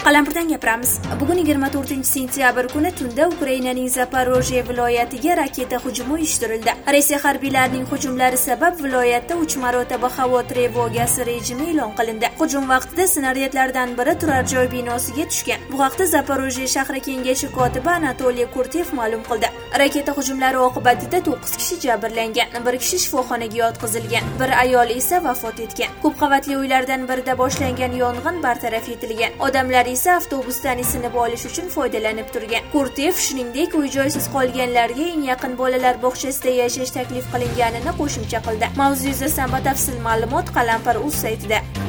Qalampirdan gapiramiz. Bugun 24-sentyabr kuni tunda Ukrainaning Zaporojye viloyatiga raketa hujumi uyushtirildi. Rossiya harbiylarining hujumlari sabab viloyatda 3 marotaba havo trevogasi rejimi e'lon qilindi. Hujum vaqtida snaryadlardan biri turar joy binosiga tushgan. Bu haqda Zaporojye shahri kengashi kotibi Anatoliy Kurtev ma'lum qildi. Raketa hujumlari oqibatida 9 kishi jabrlangan, 1 kishi shifoxonaga yotqizilgan, bir ayol esa vafot etgan. Ko'p qavatli uylardan birida boshlangan yong'in bartaraf etilgan. Odamlar esa avtobusdan isinib olish uchun foydalanib turgan. Kurtev shuningdek uy-joysiz qolganlarga eng yaqin bolalar bog'chasida yashash taklif qilinganini qo'shimcha qildi. Mavzu yuzasidan batafsil ma'lumot Qalampir.uz saytida.